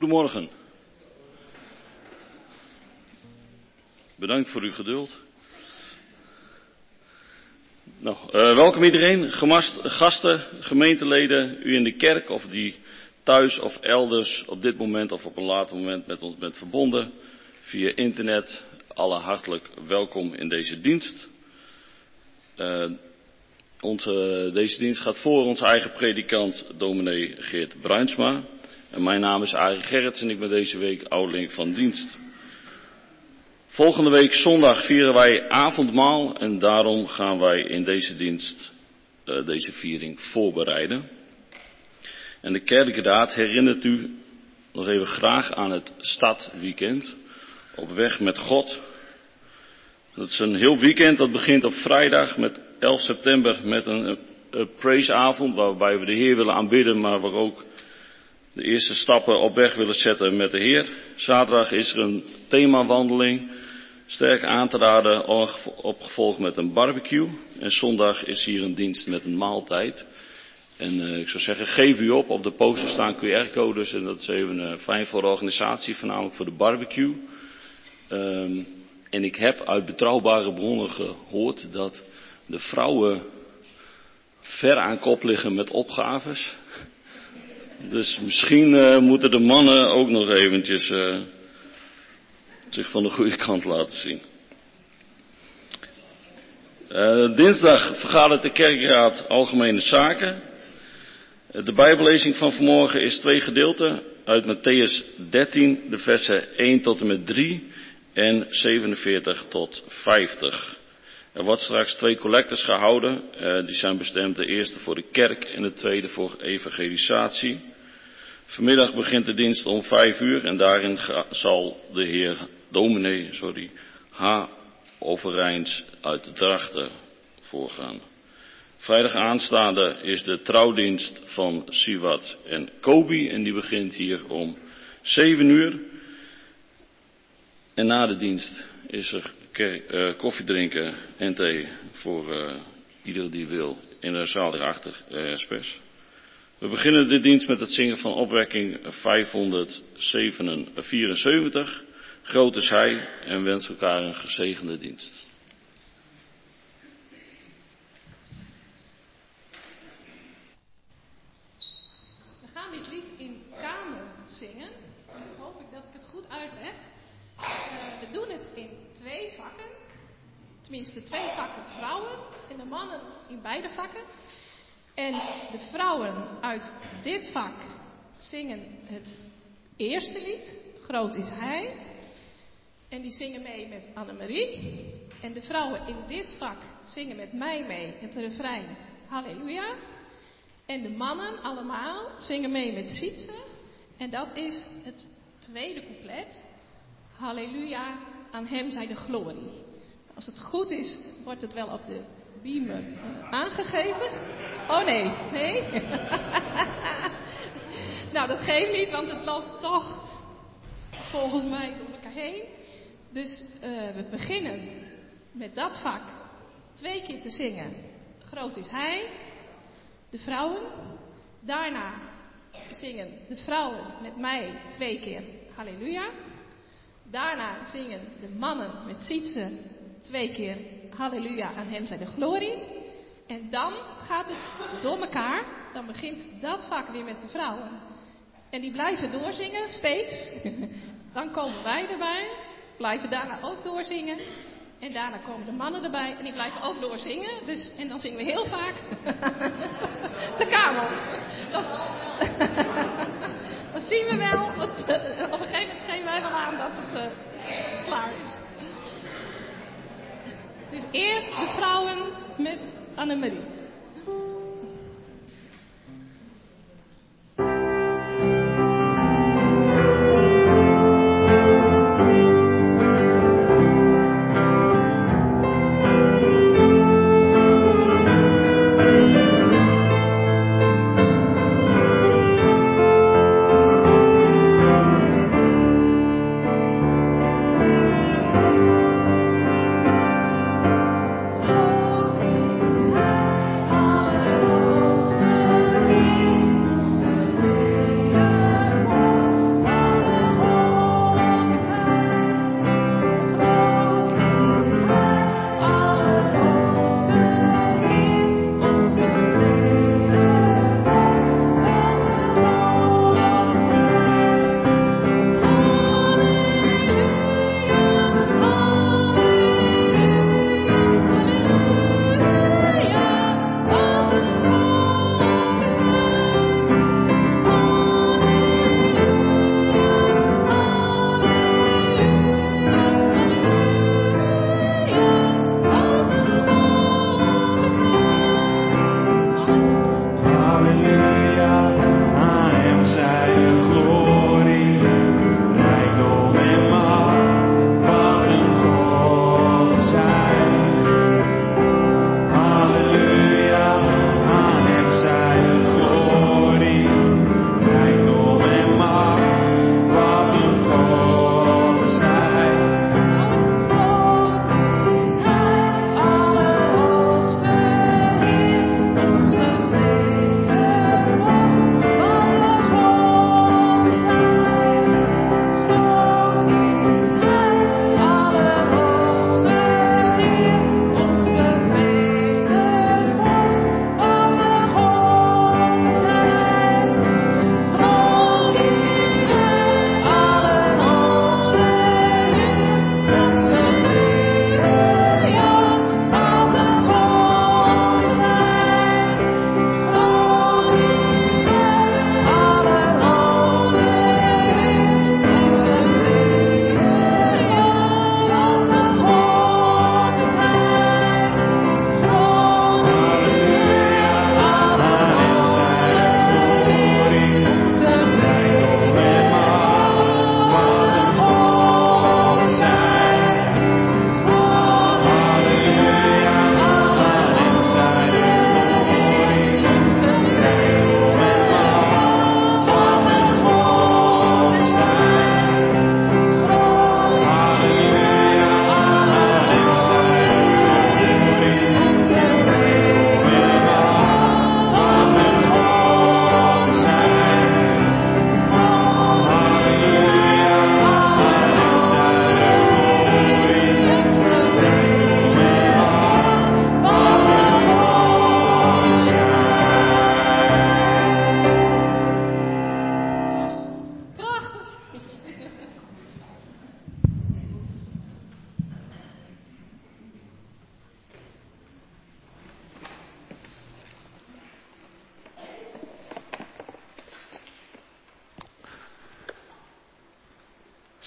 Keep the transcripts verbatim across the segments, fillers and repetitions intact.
Goedemorgen. Bedankt voor uw geduld. Nou, uh, welkom iedereen, gemast, gasten, gemeenteleden, u in de kerk of die thuis of elders op dit moment of op een later moment met ons bent verbonden via internet. Alle hartelijk welkom in deze dienst. Uh, onze, deze dienst gaat voor onze eigen predikant, dominee Geert Bruinsma. En mijn naam is Arie Gerrits en ik ben deze week ouderling van dienst. Volgende week zondag vieren wij avondmaal en daarom gaan wij in deze dienst uh, deze viering voorbereiden. En de kerkraad herinnert u nog even graag aan het stadweekend op weg met God. Dat is een heel weekend dat begint op vrijdag met elf september met een uh, praise-avond waarbij we de Heer willen aanbidden, maar waar ook de eerste stappen op weg willen zetten met de Heer. Zaterdag is er een themawandeling, sterk aan te raden, opgevolgd met een barbecue. En zondag is hier een dienst met een maaltijd. En uh, ik zou zeggen, geef u op. Op de poster staan Q R-codes en dat is even uh, fijn voor de organisatie, voornamelijk voor de barbecue. Um, en ik heb uit betrouwbare bronnen gehoord dat de vrouwen ver aan kop liggen met opgaves. Dus misschien uh, moeten de mannen ook nog eventjes uh, zich van de goede kant laten zien. Uh, dinsdag vergadert de kerkraad Algemene Zaken. Uh, de bijbellezing van vanmorgen is twee gedeelten uit Mattheüs dertien, de versen één tot en met drie en zevenenveertig tot vijftig. Er wordt straks twee collectes gehouden. Uh, die zijn bestemd, de eerste voor de kerk en de tweede voor evangelisatie. Vanmiddag begint de dienst om vijf uur en daarin ga, zal de heer dominee, sorry, H. Overijns uit Drachten voorgaan. Vrijdag aanstaande is de trouwdienst van Siwat en Kobi en die begint hier om zeven uur. En na de dienst is er kerk, uh, koffie drinken en thee voor uh, ieder die wil in de zaal hierachter, uh, spes. We beginnen de dienst met het zingen van opwekking vijfhonderdvierenzeventig. Groot is Hij en wens elkaar een gezegende dienst. We gaan dit lied in kamer zingen. Nu hoop ik dat ik het goed uitleg. Uh, we doen het in twee vakken. Tenminste twee vakken vrouwen en de mannen in beide vakken. En de vrouwen uit dit vak zingen het eerste lied, Groot is Hij. En die zingen mee met Annemarie. En de vrouwen in dit vak zingen met mij mee het refrein Halleluja. En de mannen allemaal zingen mee met Sietse. En dat is het tweede couplet. Halleluja, aan Hem zij de glorie. Als het goed is, wordt het wel op de beamer uh, aangegeven. Oh nee, nee. Nou, dat geeft niet, want het loopt toch volgens mij door elkaar heen. Dus uh, we beginnen met dat vak twee keer te zingen. Groot is Hij, de vrouwen. Daarna zingen de vrouwen met mij twee keer Halleluja. Daarna zingen de mannen met Sietse twee keer Halleluja, aan Hem zij de glorie. En dan gaat het door elkaar. Dan begint dat vak weer met de vrouwen. En die blijven doorzingen, steeds. Dan komen wij erbij. Blijven daarna ook doorzingen. En daarna komen de mannen erbij. En die blijven ook doorzingen. Dus, en dan zingen we heel vaak de kamer. Dat is, dan zien we wel. Dat, uh, op een gegeven moment geven wij wel aan dat het uh, klaar is. Dus eerst de vrouwen met Annemarie. Groot is Hij.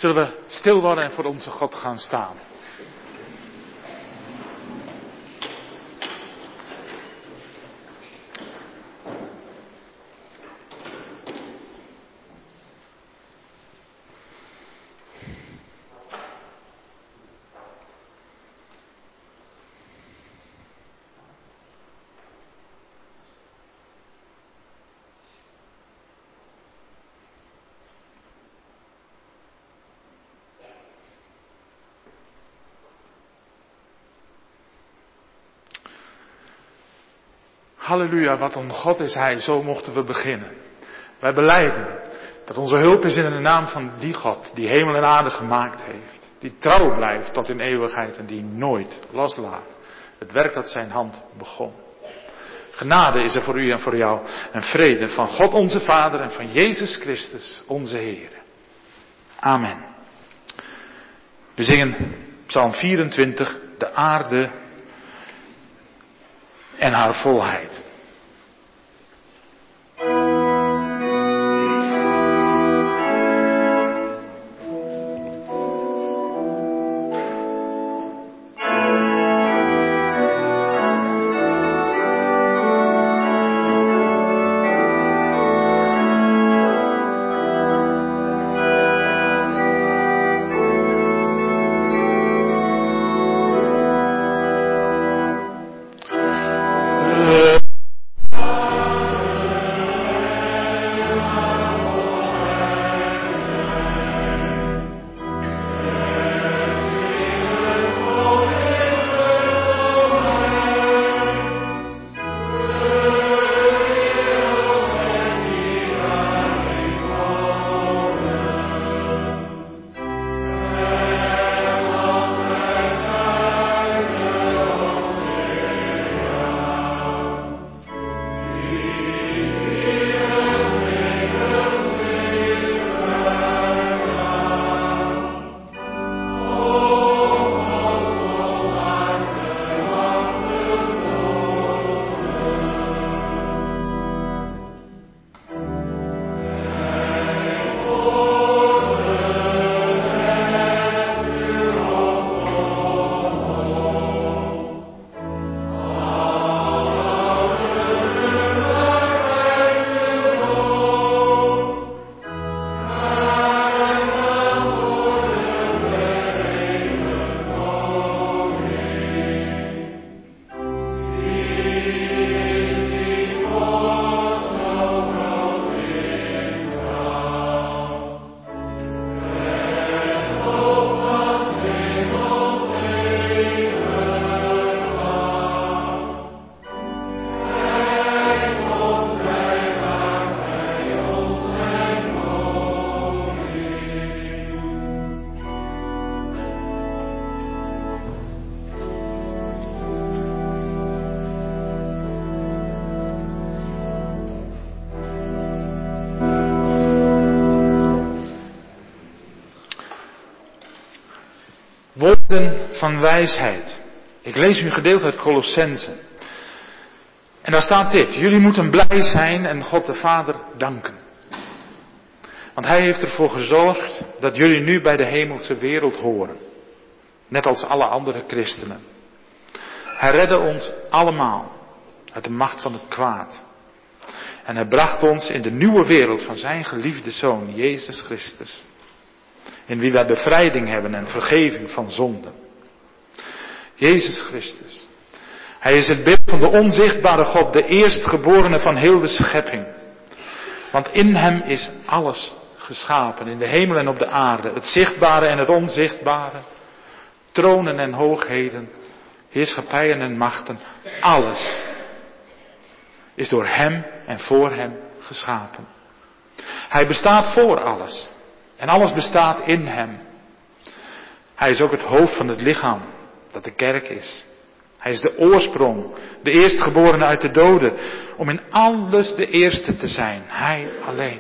Zullen we stil worden en voor onze God gaan staan? Halleluja, wat een God is Hij, zo mochten we beginnen. Wij belijden dat onze hulp is in de naam van die God, die hemel en aarde gemaakt heeft. Die trouw blijft tot in eeuwigheid en die nooit loslaat het werk dat zijn hand begon. Genade is er voor u en voor jou en vrede van God onze Vader en van Jezus Christus onze Heer. Amen. We zingen Psalm vierentwintig, de aarde en haar volheid. Woorden van wijsheid. Ik lees u een gedeelte uit Colossenzen. En daar staat dit. Jullie moeten blij zijn en God de Vader danken. Want Hij heeft ervoor gezorgd dat jullie nu bij de hemelse wereld horen. Net als alle andere christenen. Hij redde ons allemaal uit de macht van het kwaad. En Hij bracht ons in de nieuwe wereld van zijn geliefde Zoon, Jezus Christus. In wie wij bevrijding hebben en vergeving van zonde. Jezus Christus. Hij is het beeld van de onzichtbare God, de eerstgeborene van heel de schepping. Want in Hem is alles geschapen, in de hemel en op de aarde. Het zichtbare en het onzichtbare. Tronen en hoogheden, heerschappijen en machten. Alles is door Hem en voor Hem geschapen. Hij bestaat voor alles. En alles bestaat in Hem. Hij is ook het hoofd van het lichaam, dat de kerk is. Hij is de oorsprong, de eerstgeborene uit de doden, om in alles de eerste te zijn. Hij alleen.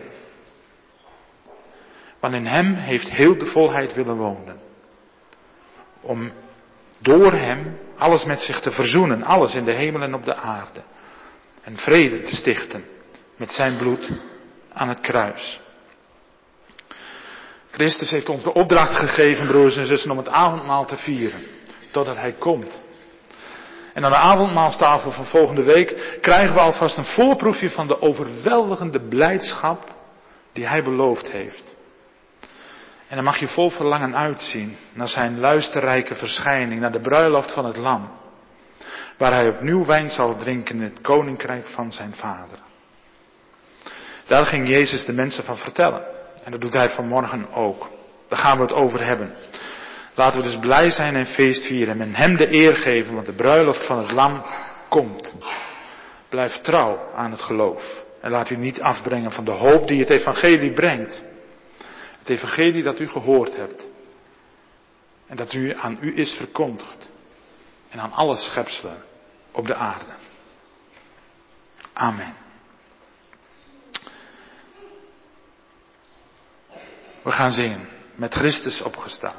Want in Hem heeft heel de volheid willen wonen. Om door Hem alles met zich te verzoenen, alles in de hemel en op de aarde. En vrede te stichten met zijn bloed aan het kruis. Christus heeft ons de opdracht gegeven, broers en zussen, om het avondmaal te vieren. Totdat Hij komt. En aan de avondmaalstafel van volgende week krijgen we alvast een voorproefje van de overweldigende blijdschap die Hij beloofd heeft. En dan mag je vol verlangen uitzien naar zijn luisterrijke verschijning, naar de bruiloft van het Lam. Waar Hij opnieuw wijn zal drinken in het koninkrijk van zijn Vader. Daar ging Jezus de mensen van vertellen. En dat doet Hij vanmorgen ook. Daar gaan we het over hebben. Laten we dus blij zijn en feest vieren en Hem de eer geven, want de bruiloft van het Lam komt. Blijf trouw aan het geloof. En laat u niet afbrengen van de hoop die het evangelie brengt. Het evangelie dat u gehoord hebt. En dat u aan u is verkondigd. En aan alle schepselen op de aarde. Amen. We gaan zingen. Met Christus opgestaan.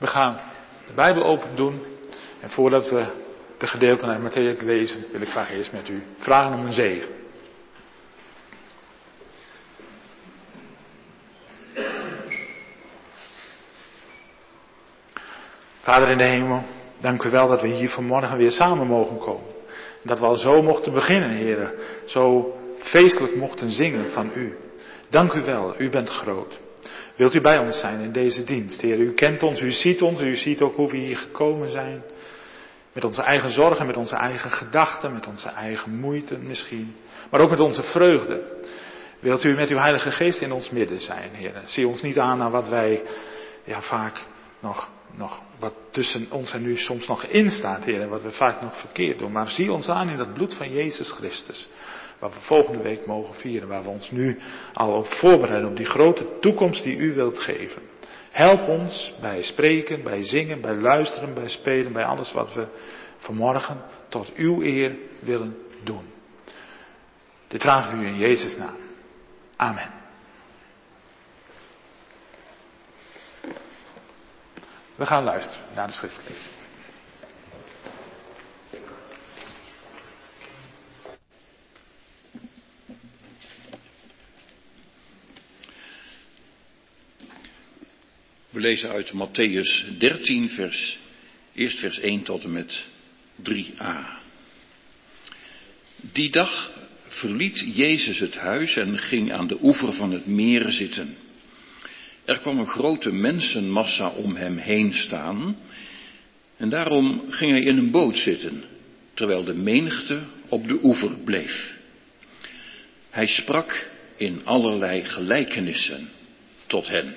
We gaan de Bijbel open doen. En voordat we de gedeelten uit Mattheüs lezen, wil ik graag eerst met u vragen om een zegen. Vader in de hemel, dank u wel dat we hier vanmorgen weer samen mogen komen. Dat we al zo mochten beginnen, heren. Zo feestelijk mochten zingen van u. Dank u wel, u bent groot. Wilt u bij ons zijn in deze dienst, Heer? U kent ons, u ziet ons, u ziet ook hoe we hier gekomen zijn. Met onze eigen zorgen, met onze eigen gedachten, met onze eigen moeite misschien. Maar ook met onze vreugde. Wilt u met uw Heilige Geest in ons midden zijn, Heer? Zie ons niet aan naar wat wij ja, vaak nog, nog, wat tussen ons en u soms nog in staat, Heer. En wat we vaak nog verkeerd doen. Maar zie ons aan in het bloed van Jezus Christus. Waar we volgende week mogen vieren. Waar we ons nu al op voorbereiden. Op die grote toekomst die u wilt geven. Help ons bij spreken, bij zingen, bij luisteren, bij spelen. Bij alles wat we vanmorgen tot uw eer willen doen. Dit vragen we u in Jezus' naam. Amen. We gaan luisteren naar de schriftlezing. We lezen uit Mattheüs dertien, vers, eerst vers één tot en met drie a. Die dag verliet Jezus het huis en ging aan de oever van het meer zitten. Er kwam een grote mensenmassa om hem heen staan en daarom ging hij in een boot zitten, terwijl de menigte op de oever bleef. Hij sprak in allerlei gelijkenissen tot hen.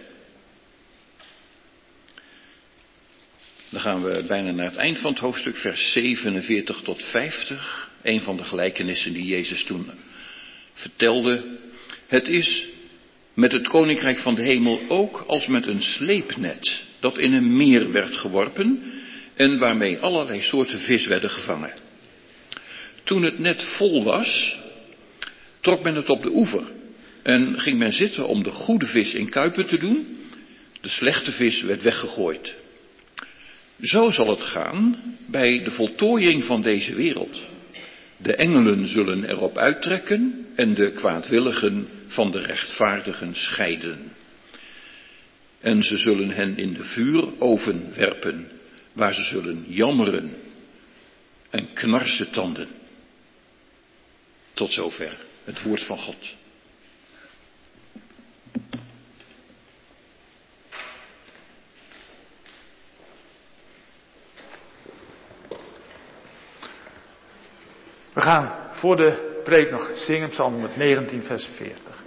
Dan gaan we bijna naar het eind van het hoofdstuk, vers zevenenveertig tot vijftig. Een van de gelijkenissen die Jezus toen vertelde. Het is met het koninkrijk van de hemel ook als met een sleepnet dat in een meer werd geworpen en waarmee allerlei soorten vis werden gevangen. Toen het net vol was, trok men het op de oever en ging men zitten om de goede vis in kuipen te doen. De slechte vis werd weggegooid. Zo zal het gaan bij de voltooiing van deze wereld. De engelen zullen erop uittrekken en de kwaadwilligen van de rechtvaardigen scheiden. En ze zullen hen in de vuuroven werpen, waar ze zullen jammeren en knarsen tanden. Tot zover het woord van God. We gaan voor de preek nog zingen, Psalm honderdnegentien, vers veertig.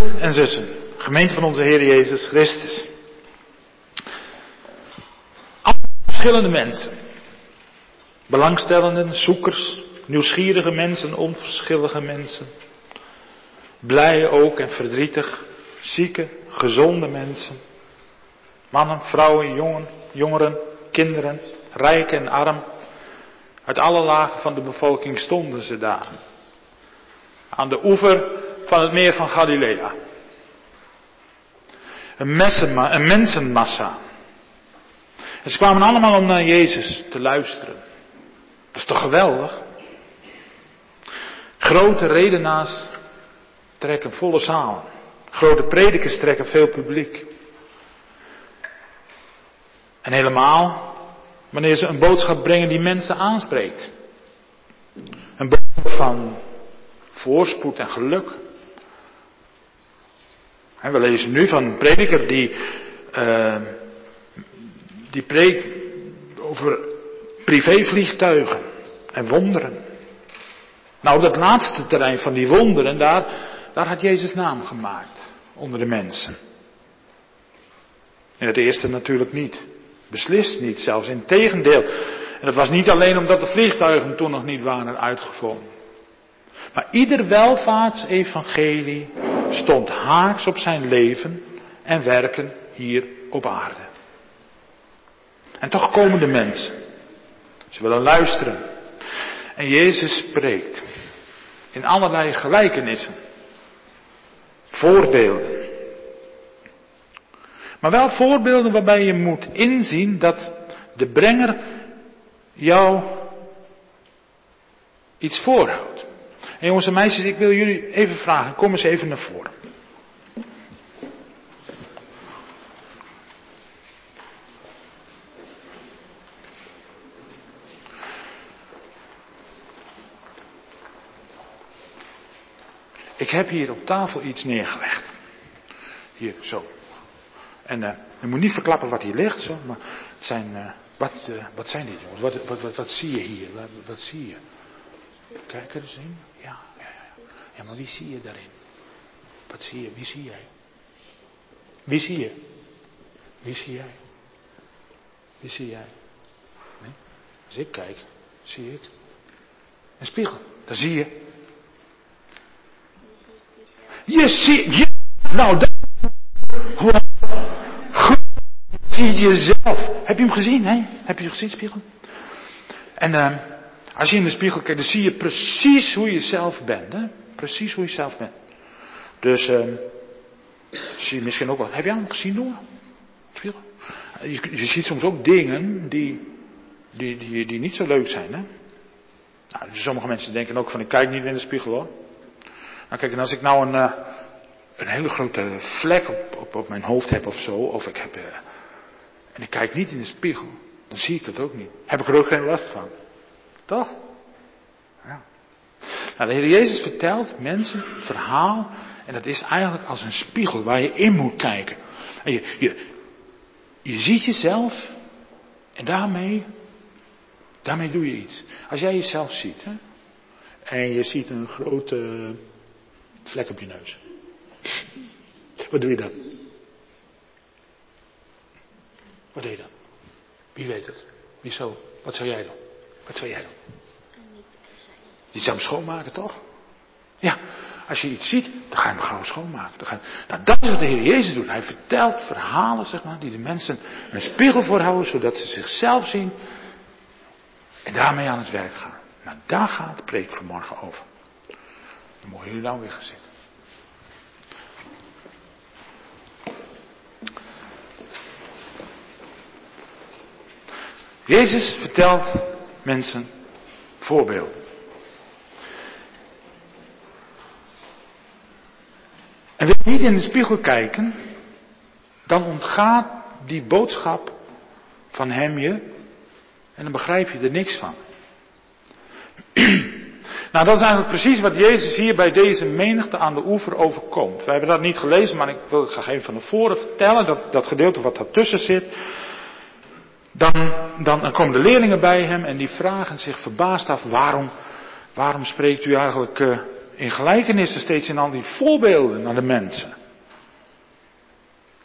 en zussen, gemeente van onze Heer Jezus Christus. Alle verschillende mensen. Belangstellenden, zoekers, nieuwsgierige mensen, onverschillige mensen. Blij ook en verdrietig, zieke, gezonde mensen. Mannen, vrouwen, jongen, jongeren, kinderen, rijk en arm. Uit alle lagen van de bevolking stonden ze daar. Aan de oever van het meer van Galilea. Een, messenma- een mensenmassa. En ze kwamen allemaal om naar Jezus te luisteren. Dat is toch geweldig? Grote redenaars trekken volle zalen. Grote predikers trekken veel publiek. En helemaal wanneer ze een boodschap brengen die mensen aanspreekt. Een boodschap van voorspoed en geluk. En we lezen nu van een prediker die, uh, die preekt over privévliegtuigen en wonderen. Nou, op dat laatste terrein van die wonderen, daar, daar had Jezus naam gemaakt onder de mensen. In het eerste natuurlijk niet. Beslist niet, zelfs in tegendeel. En dat was niet alleen omdat de vliegtuigen toen nog niet waren uitgevonden. Maar ieder welvaartsevangelie stond haaks op zijn leven en werken hier op aarde. En toch komen de mensen. Ze willen luisteren. En Jezus spreekt in allerlei gelijkenissen. Voorbeelden. Maar wel voorbeelden waarbij je moet inzien dat de brenger jou iets voorhoudt. En jongens en meisjes, ik wil jullie even vragen, kom eens even naar voren. Ik heb hier op tafel iets neergelegd. Hier, zo. En uh, je moet niet verklappen wat hier ligt, zo, maar het zijn, uh, wat, uh, wat zijn dit jongens? Wat, wat, wat, wat zie je hier? Wat, wat zie je? Kijk er eens in. Ja, ja, ja. Ja, maar wie zie je daarin? Wat zie je? Wie zie jij? Wie zie je? Wie zie jij? Wie zie jij? Nee? Als ik kijk, zie ik een spiegel. Daar zie je. Je ziet, ja, nou dat. Hoe goed zie je jezelf. Heb je hem gezien, hè? Heb je hem gezien, spiegel? En uh, als je in de spiegel kijkt, dan zie je precies hoe je zelf bent, hè? Precies hoe je zelf bent. Dus, uh, zie je misschien ook wel. Heb jij hem gezien, Noah? Spiegel? Je, je ziet soms ook dingen die, die, die, die niet zo leuk zijn, hè? Nou, dus sommige mensen denken ook van, ik kijk niet in de spiegel, hoor. Nou, kijk, en als ik nou een, uh, een hele grote vlek op, op, op mijn hoofd heb of zo, of ik heb, uh, en ik kijk niet in de spiegel, dan zie ik dat ook niet. Heb ik er ook geen last van. Toch? Ja. Nou, de Heer Jezus vertelt mensen een verhaal, en dat is eigenlijk als een spiegel waar je in moet kijken. En je, je, je ziet jezelf, en daarmee, daarmee doe je iets. Als jij jezelf ziet, hè, en je ziet een grote vlek op je neus. Wat doe je dan? Wat doe je dan? Wie weet het? Wie zo? Wat zou jij doen? Wat zou jij doen? Je zou hem schoonmaken, toch? Ja, als je iets ziet, dan ga je hem gewoon schoonmaken. Dan ga je... Nou, dat is wat de Heer Jezus doet. Hij vertelt verhalen, zeg maar, die de mensen een spiegel voorhouden, zodat ze zichzelf zien en daarmee aan het werk gaan. Nou, daar gaat de preek vanmorgen over. Dan mogen jullie nou weer gaan zitten. Jezus vertelt mensen voorbeelden. En wil je niet in de spiegel kijken, dan ontgaat die boodschap van hem je en dan begrijp je er niks van. Nou, dat is eigenlijk precies wat Jezus hier bij deze menigte aan de oever overkomt. Wij hebben dat niet gelezen, maar ik wil het graag even van tevoren vertellen, dat, dat gedeelte wat daartussen zit. Dan, dan, dan komen de leerlingen bij hem en die vragen zich verbaasd af, waarom, waarom spreekt u eigenlijk uh, in gelijkenissen steeds in al die voorbeelden naar de mensen?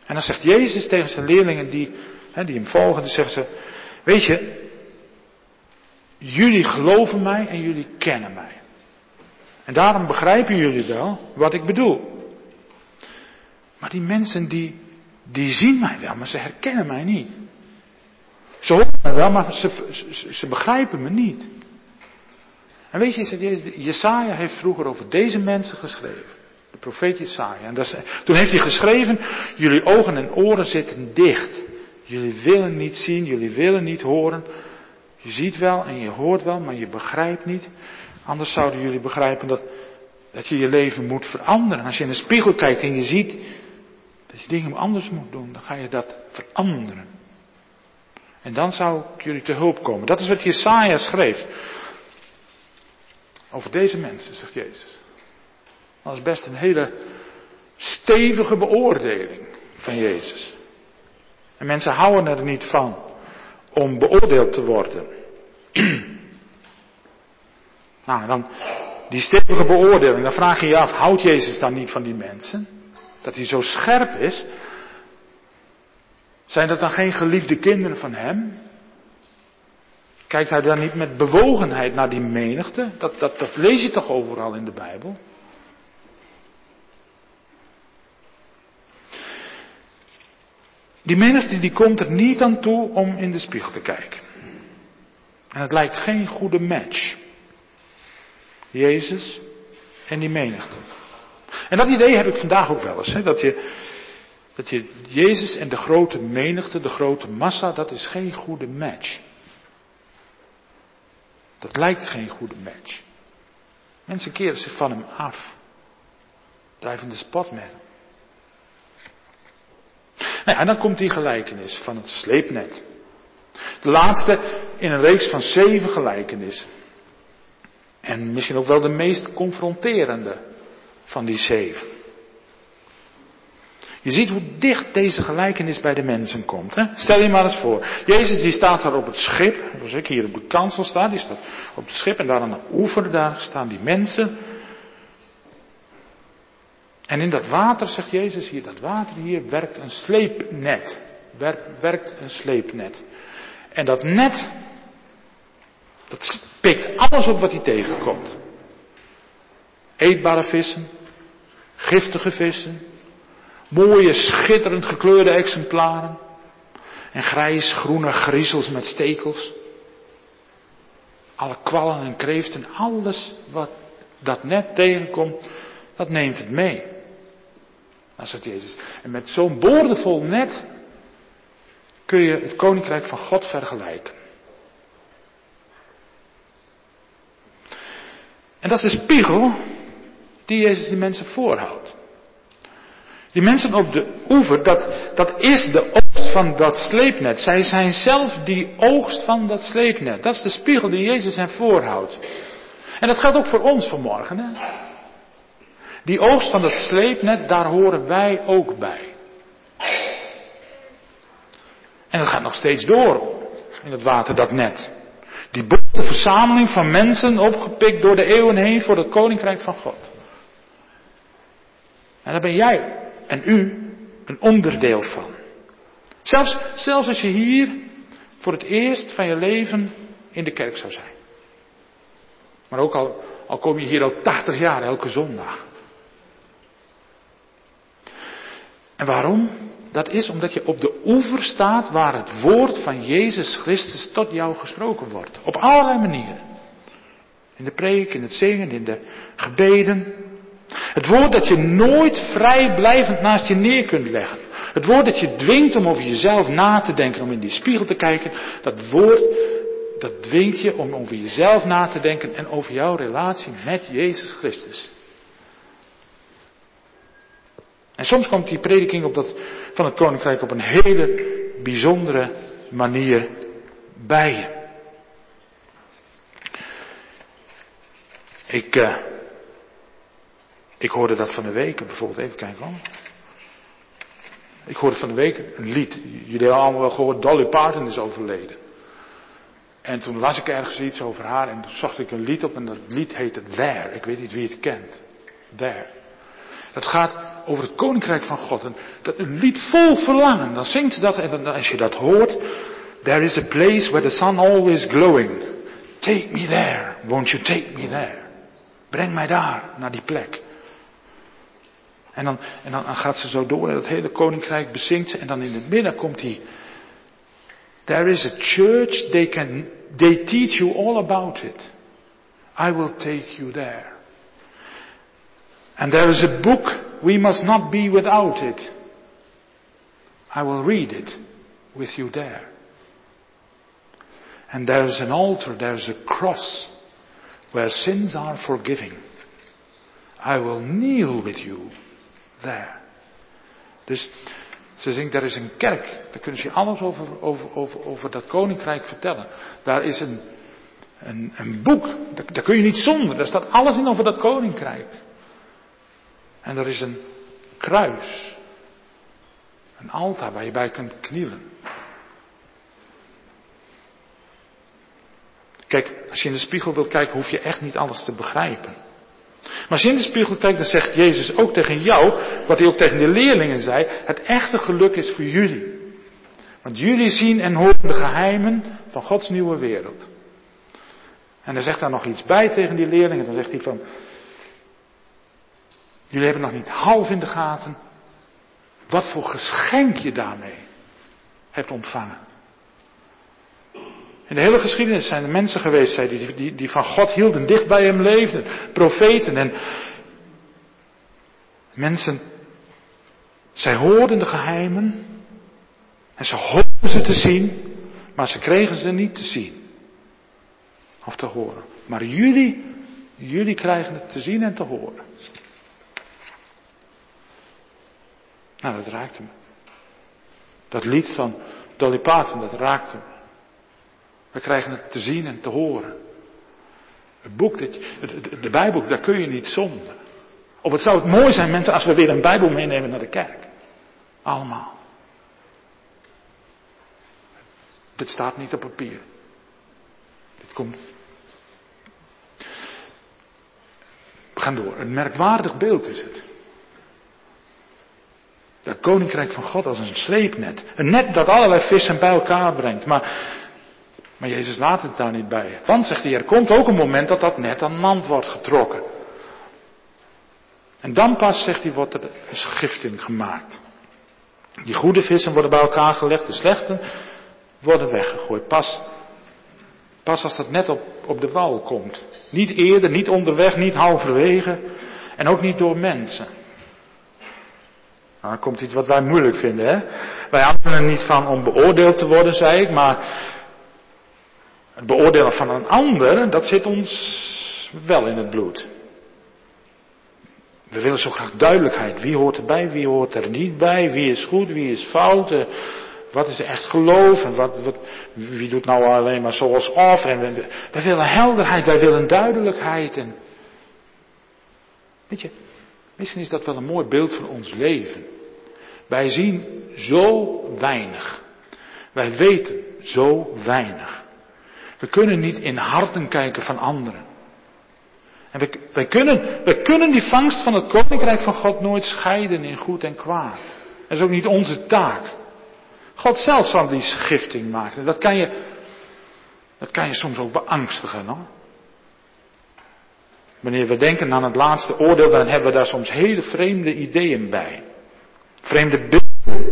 En dan zegt Jezus tegen zijn leerlingen die, hè, die hem volgen, dan zeggen ze, weet je, jullie geloven mij en jullie kennen mij. En daarom begrijpen jullie wel wat ik bedoel. Maar die mensen die, die zien mij wel, maar ze herkennen mij niet. Ze horen mij wel, maar ze, ze, ze begrijpen me niet. En weet je, Jesaja heeft vroeger over deze mensen geschreven. De profeet Jesaja. En dat is, toen heeft hij geschreven, jullie ogen en oren zitten dicht. Jullie willen niet zien, jullie willen niet horen. Je ziet wel en je hoort wel, maar je begrijpt niet. Anders zouden jullie begrijpen dat, dat je je leven moet veranderen. Als je in de spiegel kijkt en je ziet dat je dingen anders moet doen, dan ga je dat veranderen. En dan zou ik jullie te hulp komen. Dat is wat Jesaja schreef. Over deze mensen, zegt Jezus. Dat is best een hele stevige beoordeling van Jezus. En mensen houden er niet van om beoordeeld te worden. Nou, dan die stevige beoordeling, dan vraag je je af, houdt Jezus dan niet van die mensen? Dat hij zo scherp is? Zijn dat dan geen geliefde kinderen van hem? Kijkt hij dan niet met bewogenheid naar die menigte? Dat, dat, dat lees je toch overal in de Bijbel? Die menigte die komt er niet aan toe om in de spiegel te kijken. En het lijkt geen goede match. Jezus en die menigte. En dat idee heb ik vandaag ook wel eens. Hè? Dat, je, dat je Jezus en de grote menigte, de grote massa, dat is geen goede match. Dat lijkt geen goede match. Mensen keren zich van hem af. Drijven de spot met hem. Nou ja, en dan komt die gelijkenis van het sleepnet. De laatste in een reeks van zeven gelijkenissen. En misschien ook wel de meest confronterende van die zeven. Je ziet hoe dicht deze gelijkenis bij de mensen komt. Hè? Stel je maar eens voor. Jezus die staat daar op het schip. Zoals ik hier op de kansel sta. Die staat op het schip. En daar aan de oever. Daar staan die mensen. En in dat water, zegt Jezus hier. Dat water hier werkt een sleepnet. Werkt, werkt een sleepnet. En dat net. Dat pikt alles op wat hij tegenkomt. Eetbare vissen. Giftige vissen. Mooie, schitterend gekleurde exemplaren. En grijs-groene griezels met stekels. Alle kwallen en kreeften, alles wat dat net tegenkomt, dat neemt het mee. Dat zegt Jezus. En met zo'n boordevol net kun je het koninkrijk van God vergelijken. En dat is de spiegel die Jezus de mensen voorhoudt. Die mensen op de oever, dat, dat is de oogst van dat sleepnet. Zij zijn zelf die oogst van dat sleepnet. Dat is de spiegel die Jezus hen voorhoudt. En dat geldt ook voor ons vanmorgen. Hè? Die oogst van dat sleepnet, daar horen wij ook bij. En dat gaat nog steeds door in het water, dat net. Die bonte verzameling van mensen opgepikt door de eeuwen heen voor het koninkrijk van God. En daar ben jij en u een onderdeel van. Zelfs, zelfs als je hier voor het eerst van je leven in de kerk zou zijn. Maar ook al, al kom je hier al tachtig jaar elke zondag. En waarom? Dat is omdat je op de oever staat waar het woord van Jezus Christus tot jou gesproken wordt. Op allerlei manieren. In de preek, in het zingen, in de gebeden. Het woord dat je nooit vrijblijvend naast je neer kunt leggen. Het woord dat je dwingt om over jezelf na te denken, om in die spiegel te kijken. Dat woord, dat dwingt je om over jezelf na te denken en over jouw relatie met Jezus Christus. En soms komt die prediking op dat, van het koninkrijk op een hele bijzondere manier bij je. Ik, uh, ik hoorde dat van de week, bijvoorbeeld, even kijken hoor. Ik hoorde van de week een lied. Jullie hebben allemaal wel gehoord, Dolly Parton is overleden. En toen las ik ergens iets over haar en toen zag ik een lied op en dat lied heette There. Ik weet niet wie het kent. There. Het gaat over het koninkrijk van God. En dat een lied vol verlangen. Dan zingt ze dat en dan, als je dat hoort. There is a place where the sun always glowing. Take me there. Won't you take me there? Breng mij daar, naar die plek. En dan, en dan gaat ze zo door en dat hele koninkrijk bezingt ze. En dan in het midden komt hij. There is a church, they can, they teach you all about it. I will take you there. And there is a book, we must not be without it. I will read it with you there. And there is an altar, there is a cross, where sins are forgiving. I will kneel with you there. Dus ze zingt, daar is een kerk. Daar kunnen ze je alles over, over, over, over dat koninkrijk vertellen. Daar is een, een, een boek. Daar, daar kun je niet zonder. Daar staat alles in over dat koninkrijk. En er is een kruis. Een altaar waar je bij kunt knielen. Kijk, als je in de spiegel wilt kijken, hoef je echt niet alles te begrijpen. Maar als je in de spiegel kijkt, dan zegt Jezus ook tegen jou, wat hij ook tegen de leerlingen zei, het echte geluk is voor jullie. Want jullie zien en horen de geheimen van Gods nieuwe wereld. En hij zegt daar nog iets bij tegen die leerlingen. Dan zegt hij van, jullie hebben nog niet half in de gaten wat voor geschenk je daarmee hebt ontvangen. In de hele geschiedenis zijn er mensen geweest zei, die, die, die van God hielden, dicht bij hem leefden. Profeten en mensen. Zij hoorden de geheimen. En ze hoopten ze te zien. Maar ze kregen ze niet te zien. Of te horen. Maar jullie, jullie krijgen het te zien en te horen. Nou, dat raakte me. Dat lied van Dolly Parton, dat raakte me. We krijgen het te zien en te horen. Het boek, dat, de, de Bijbel, daar kun je niet zonder. Of het zou het mooi zijn, mensen, als we weer een Bijbel meenemen naar de kerk. Allemaal. Dit staat niet op papier. Dit komt. We gaan door. Een merkwaardig beeld is het. Dat koninkrijk van God als een sleepnet. Een net dat allerlei vissen bij elkaar brengt. Maar... Maar Jezus laat het daar niet bij. Want, zegt hij, er komt ook een moment dat dat net aan land wordt getrokken. En dan pas, zegt hij, wordt er een schifting gemaakt. Die goede vissen worden bij elkaar gelegd, de slechte worden weggegooid. Pas, pas als dat net op, op de wal komt. Niet eerder, niet onderweg, niet halverwege. En ook niet door mensen. Nou, dan komt iets wat wij moeilijk vinden, hè. Wij houden er niet van om beoordeeld te worden, zei ik, maar... Het beoordelen van een ander, dat zit ons wel in het bloed. We willen zo graag duidelijkheid. Wie hoort erbij, wie hoort er niet bij, wie is goed, wie is fout. Wat is er echt geloof en wat, wat, wie doet nou alleen maar zoals of. En we, wij willen helderheid, wij willen duidelijkheid. En, weet je, misschien is dat wel een mooi beeld van ons leven. Wij zien zo weinig. Wij weten zo weinig. We kunnen niet in harten kijken van anderen. En we, wij, kunnen, wij kunnen die vangst van het koninkrijk van God nooit scheiden in goed en kwaad. Dat is ook niet onze taak. God zelf zal die schifting maken. Dat kan je, dat kan je soms ook beangstigen, hoor. Wanneer we denken aan het laatste oordeel, dan hebben we daar soms hele vreemde ideeën bij. Vreemde beelden.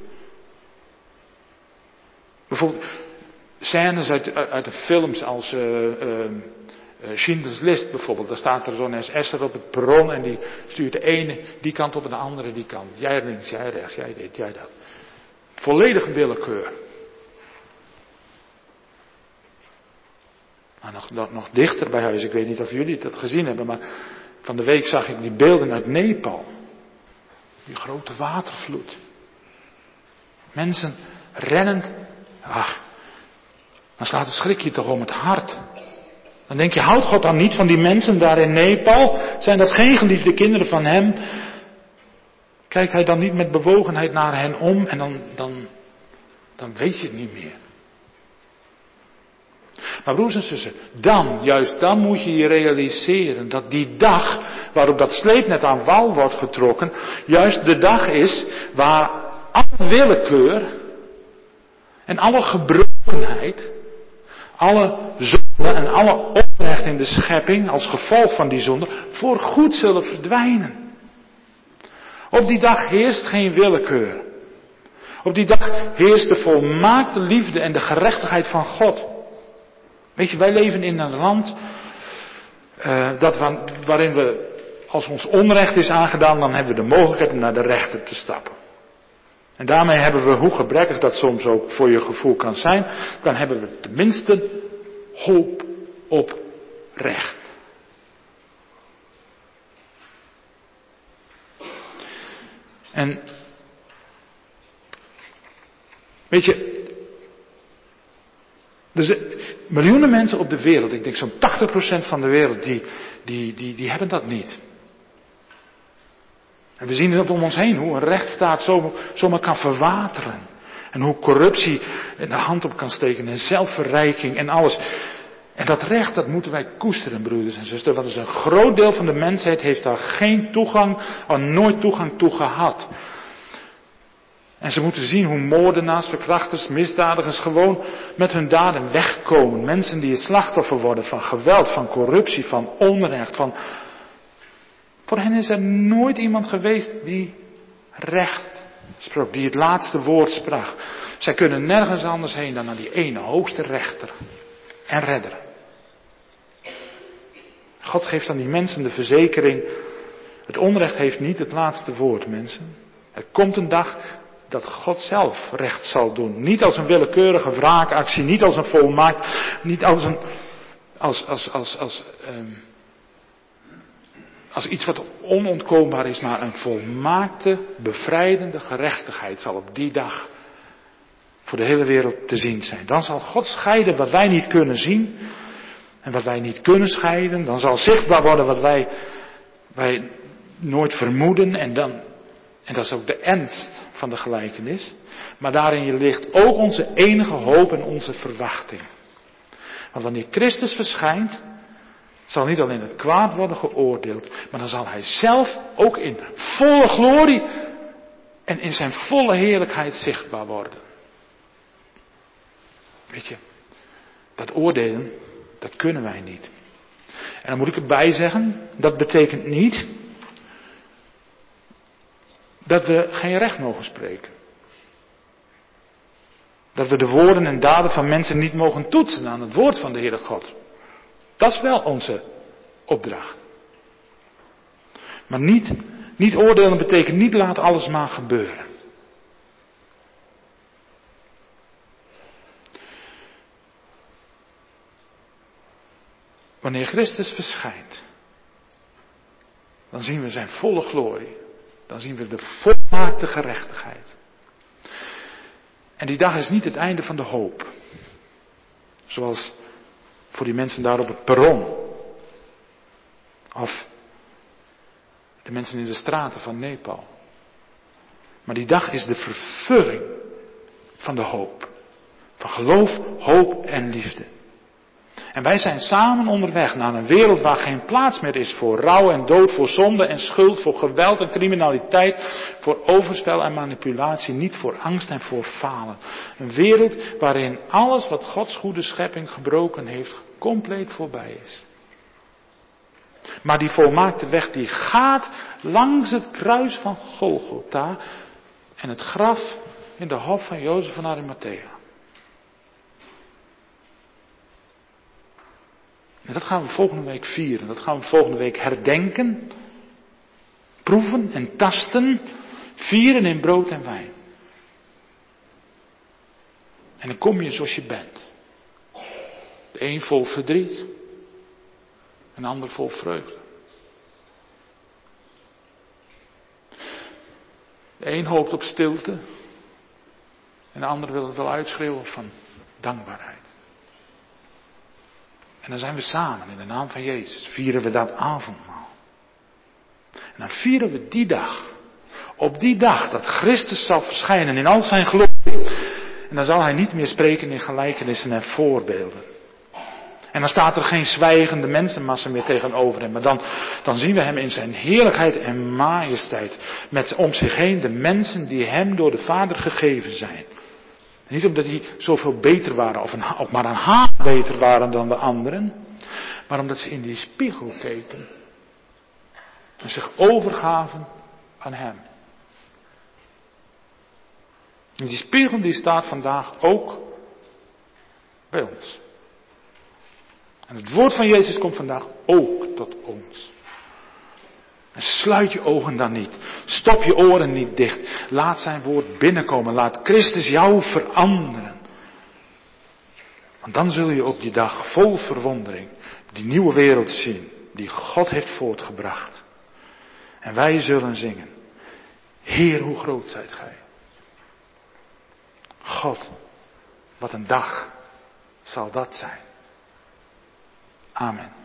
Bijvoorbeeld scènes uit, uit de films als uh, uh, Schindler's List bijvoorbeeld. Daar staat er zo'n S S'er op het perron en die stuurt de ene die kant op en de andere die kant. Jij links, jij rechts, jij dit, jij dat. Volledige willekeur. Maar nog, nog, nog dichter bij huis, ik weet niet of jullie dat gezien hebben, maar van de week zag ik die beelden uit Nepal. Die grote watervloed. Mensen rennend. Ach, dan slaat het schrikje toch om het hart. Dan denk je, houdt God dan niet van die mensen daar in Nepal? Zijn dat geen geliefde kinderen van hem? Kijkt hij dan niet met bewogenheid naar hen om en dan, dan, dan weet je het niet meer. Maar broers en zussen, dan, juist dan moet je je realiseren dat die dag waarop dat sleepnet aan wal wordt getrokken, juist de dag is waar alle willekeur en alle gebrokenheid, alle zonde en alle onrecht in de schepping als gevolg van die zonde voor goed zullen verdwijnen. Op die dag heerst geen willekeur. Op die dag heerst de volmaakte liefde en de gerechtigheid van God. Weet je, wij leven in een land uh, dat wa- waarin we, als ons onrecht is aangedaan, dan hebben we de mogelijkheid om naar de rechter te stappen. En daarmee hebben we, hoe gebrekkig dat soms ook voor je gevoel kan zijn, dan hebben we tenminste hoop op recht. En weet je, er zijn miljoenen mensen op de wereld, ik denk zo'n tachtig procent van de wereld, die, die, die, die hebben dat niet. En we zien het om ons heen, hoe een rechtsstaat zomaar, zomaar kan verwateren. En hoe corruptie in de hand op kan steken en zelfverrijking en alles. En dat recht, dat moeten wij koesteren, broeders en zusters. Want een groot deel van de mensheid heeft daar geen toegang, al nooit toegang toe gehad. En ze moeten zien hoe moordenaars, verkrachters, misdadigers gewoon met hun daden wegkomen. Mensen die het slachtoffer worden van geweld, van corruptie, van onrecht. Van... Voor hen is er nooit iemand geweest die recht sprak, die het laatste woord sprak. Zij kunnen nergens anders heen dan naar die ene hoogste rechter en redder. God geeft aan die mensen de verzekering, het onrecht heeft niet het laatste woord, mensen. Er komt een dag dat God zelf recht zal doen. Niet als een willekeurige wraakactie, niet als een volmaakt, niet als een, als, als, als, als, um, als iets wat onontkoombaar is, maar een volmaakte, bevrijdende gerechtigheid zal op die dag voor de hele wereld te zien zijn. Dan zal God scheiden wat wij niet kunnen zien en wat wij niet kunnen scheiden. Dan zal zichtbaar worden wat wij, wij nooit vermoeden en dan, en dat is ook de ernst van de gelijkenis. Maar daarin ligt ook onze enige hoop en onze verwachting. Want wanneer Christus verschijnt, zal niet alleen het kwaad worden geoordeeld, maar dan zal hij zelf ook in volle glorie en in zijn volle heerlijkheid zichtbaar worden. Weet je, dat oordelen, dat kunnen wij niet. En dan moet ik erbij zeggen, dat betekent niet dat we geen recht mogen spreken. Dat we de woorden en daden van mensen niet mogen toetsen aan het woord van de Heere God. Dat is wel onze opdracht. Maar niet, niet oordelen betekent niet laat alles maar gebeuren. Wanneer Christus verschijnt, dan zien we zijn volle glorie. Dan zien we de volmaakte gerechtigheid. En die dag is niet het einde van de hoop. Zoals voor die mensen daar op het perron. Of de mensen in de straten van Nepal. Maar die dag is de vervulling van de hoop. Van geloof, hoop en liefde. En wij zijn samen onderweg naar een wereld waar geen plaats meer is voor rouw en dood, voor zonde en schuld, voor geweld en criminaliteit, voor overspel en manipulatie, niet voor angst en voor falen. Een wereld waarin alles wat Gods goede schepping gebroken heeft, compleet voorbij is. Maar die volmaakte weg die gaat langs het kruis van Golgotha en het graf in de hof van Jozef van Arimathea. En dat gaan we volgende week vieren. Dat gaan we volgende week herdenken. Proeven en tasten. Vieren in brood en wijn. En dan kom je zoals je bent. De een vol verdriet. En de ander vol vreugde. De een hoopt op stilte. En de ander wil het wel uitschreeuwen van dankbaarheid. En dan zijn we samen in de naam van Jezus. Vieren we dat avondmaal. En dan vieren we die dag. Op die dag dat Christus zal verschijnen in al zijn glorie. En dan zal hij niet meer spreken in gelijkenissen en voorbeelden. En dan staat er geen zwijgende mensenmassa meer tegenover hem. Maar dan, dan zien we hem in zijn heerlijkheid en majesteit. Met om zich heen de mensen die hem door de Vader gegeven zijn. Niet omdat die zoveel beter waren, of, een, of maar een haar beter waren dan de anderen. Maar omdat ze in die spiegel keken. En zich overgaven aan hem. En die spiegel die staat vandaag ook bij ons. En het woord van Jezus komt vandaag ook tot ons. En sluit je ogen dan niet. Stop je oren niet dicht. Laat zijn woord binnenkomen. Laat Christus jou veranderen. Want dan zul je op die dag vol verwondering die nieuwe wereld zien. Die God heeft voortgebracht. En wij zullen zingen. Heer, hoe groot zijt gij. God, wat een dag zal dat zijn. Amen.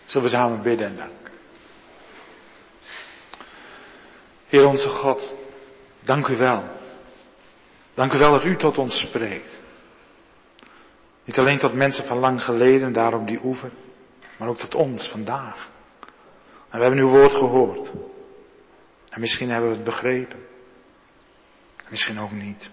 Zullen we samen bidden en danken. Heer onze God, dank u wel. Dank u wel dat u tot ons spreekt. Niet alleen tot mensen van lang geleden daar op die oever, maar ook tot ons vandaag. En we hebben uw woord gehoord. En misschien hebben we het begrepen. En misschien ook niet.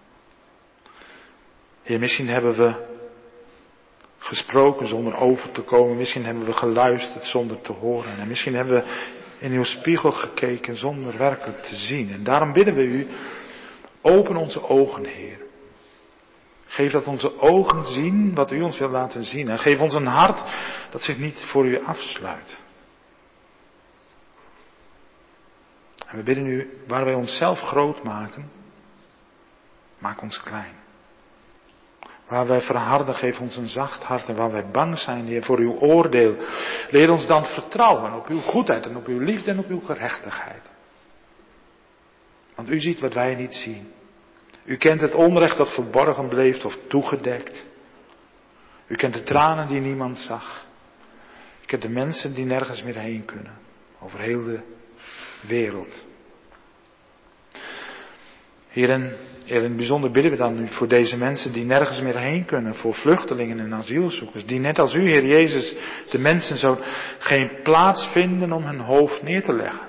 Heer, misschien hebben we gesproken zonder over te komen. Misschien hebben we geluisterd zonder te horen. En misschien hebben we in uw spiegel gekeken zonder werkelijk te zien. En daarom bidden we u, open onze ogen, Heer. Geef dat onze ogen zien wat u ons wil laten zien. En geef ons een hart dat zich niet voor u afsluit. En we bidden u, waar wij onszelf groot maken, maak ons klein. Waar wij verharden, geef ons een zacht hart. En waar wij bang zijn, Heer, voor uw oordeel, leer ons dan vertrouwen op uw goedheid en op uw liefde en op uw gerechtigheid. Want u ziet wat wij niet zien. U kent het onrecht dat verborgen bleef of toegedekt. U kent de tranen die niemand zag. U kent de mensen die nergens meer heen kunnen. Over heel de wereld. Heer, en in het bijzonder bidden we dan nu voor deze mensen die nergens meer heen kunnen. Voor vluchtelingen en asielzoekers. Die net als u, Heer Jezus, de mensen zo geen plaats vinden om hun hoofd neer te leggen.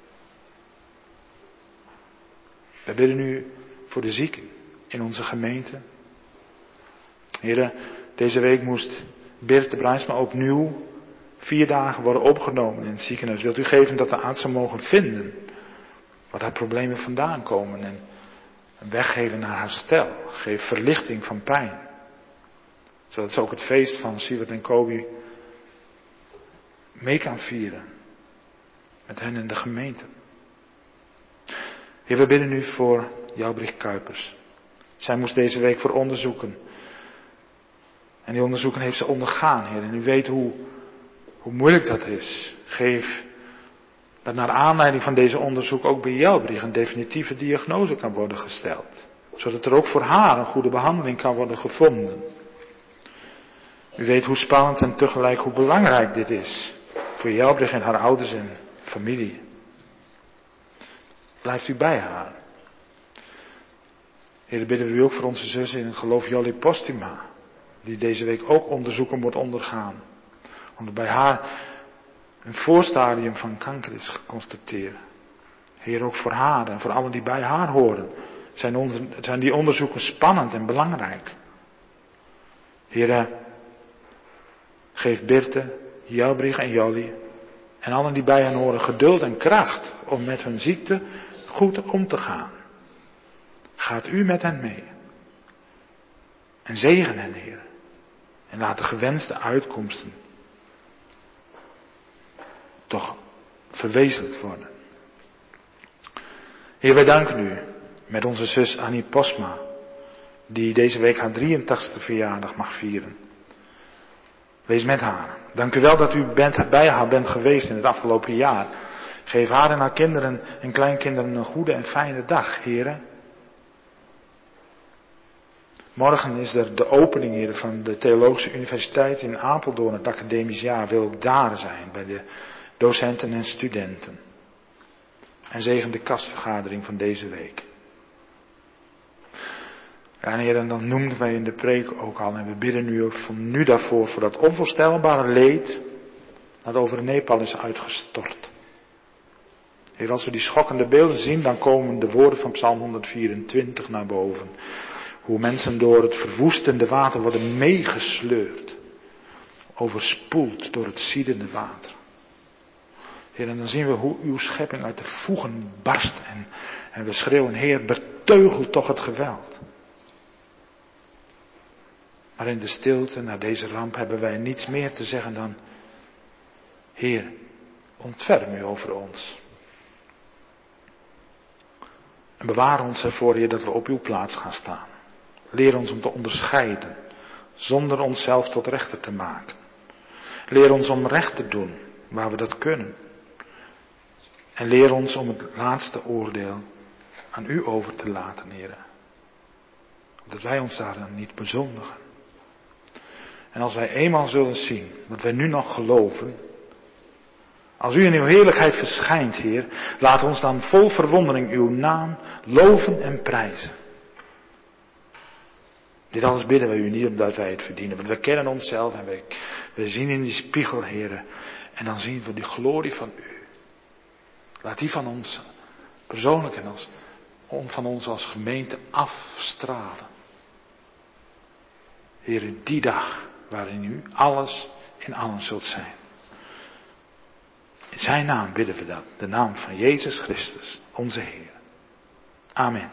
We bidden u voor de zieken in onze gemeente. Heer, deze week moest Birte Bruinsma opnieuw vier dagen worden opgenomen in het ziekenhuis. Wilt u geven dat de artsen mogen vinden wat haar problemen vandaan komen en een weg geven naar herstel. Geef verlichting van pijn. Zodat ze ook het feest van Siewert en Kobi mee kan vieren. Met hen in de gemeente. Heer, we bidden u voor Jouwbricht Kuipers. Zij moest deze week voor onderzoeken. En die onderzoeken heeft ze ondergaan, Heer. En u weet hoe, hoe moeilijk dat is. Geef dat naar aanleiding van deze onderzoek ook bij Jouwbricht een definitieve diagnose kan worden gesteld. Zodat er ook voor haar een goede behandeling kan worden gevonden. U weet hoe spannend en tegelijk hoe belangrijk dit is. Voor Jouwbricht en haar ouders en familie. Blijft u bij haar. Heer, bidden we u ook voor onze zus in het geloof Jolly Postuma. Die deze week ook onderzoeken moet ondergaan. Omdat bij haar een voorstadium van kanker is geconstateerd. Heer, ook voor haar en voor allen die bij haar horen. Zijn, onder, zijn die onderzoeken spannend en belangrijk. Heer, geef Birte, Jouwbricht en Jolly en allen die bij hen horen geduld en kracht om met hun ziekte goed om te gaan. Gaat u met hen mee. En zegen hen, Heer. En laat de gewenste uitkomsten toch verwezenlijkt worden. Heer, wij danken u met onze zus Annie Posma, die deze week haar drieëntachtigste verjaardag mag vieren. Wees met haar. Dank u wel dat u bent, bij haar bent geweest in het afgelopen jaar. Geef haar en haar kinderen en kleinkinderen een goede en fijne dag, heren. Morgen is er de opening, heren, van de Theologische Universiteit in Apeldoorn. Het academisch jaar wil ook daar zijn, bij de docenten en studenten. En zegen de kastvergadering van deze week. Ja, en heren, dan noemden wij in de preek ook al, en we bidden nu ook van nu daarvoor, voor dat onvoorstelbare leed dat over Nepal is uitgestort. Heer, als we die schokkende beelden zien, dan komen de woorden van Psalm honderdvierentwintig naar boven. Hoe mensen door het verwoestende water worden meegesleurd. Overspoeld door het ziedende water. Heer, en dan zien we hoe uw schepping uit de voegen barst. En, en we schreeuwen, Heer, beteugel toch het geweld. Maar in de stilte naar deze ramp hebben wij niets meer te zeggen dan, Heer, ontferm u over ons. En bewaar ons ervoor, Heer, dat we op uw plaats gaan staan. Leer ons om te onderscheiden, zonder onszelf tot rechter te maken. Leer ons om recht te doen, waar we dat kunnen. En leer ons om het laatste oordeel aan u over te laten, Heer. Dat wij ons daar dan niet bezondigen. En als wij eenmaal zullen zien wat wij nu nog geloven, Als u in uw heerlijkheid verschijnt, Heer, laat ons dan vol verwondering uw naam loven en prijzen. Dit alles bidden wij u niet omdat wij het verdienen, want we kennen onszelf en we, we zien in die spiegel, Heer, en dan zien we die glorie van u. Laat die van ons persoonlijk en als, van ons als gemeente afstralen. Heer, in die dag waarin u alles in allen zult zijn. In zijn naam bidden we dat. De naam van Jezus Christus, onze Heer. Amen.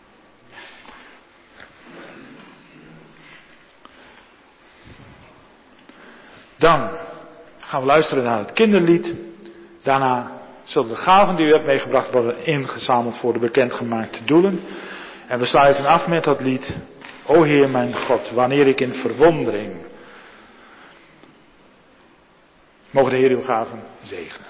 Dan gaan we luisteren naar het kinderlied. Daarna zullen de gaven die u hebt meegebracht worden ingezameld voor de bekendgemaakte doelen. En we sluiten af met dat lied. O Heer mijn God, wanneer ik in verwondering. Mogen de Heer uw gaven zegenen.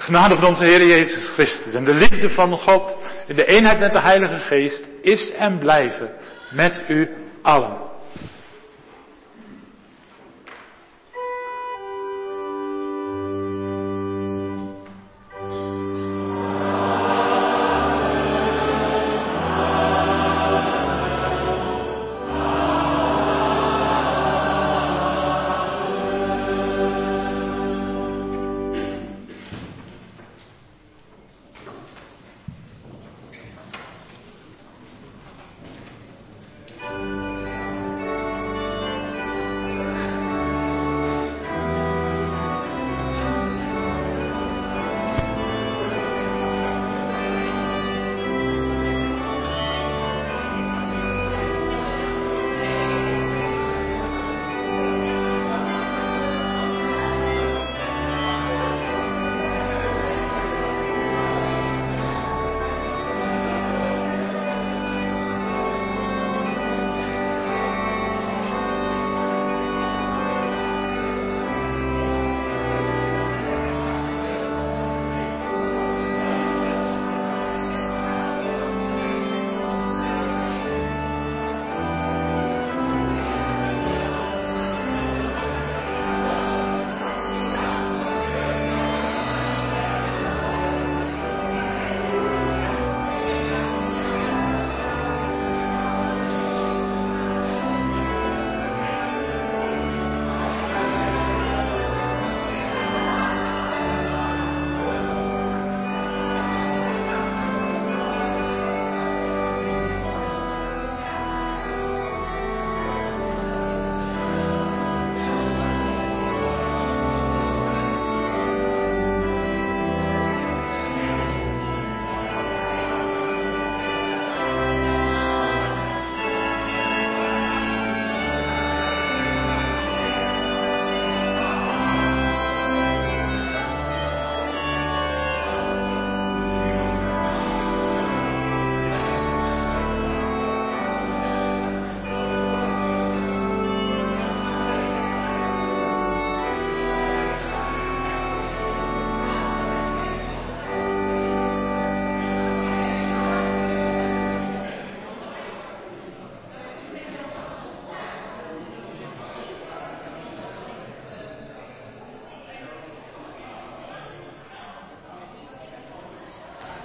genade van onze Heer Jezus Christus en de liefde van God in de eenheid met de Heilige Geest is en blijven met u allen. Thank you.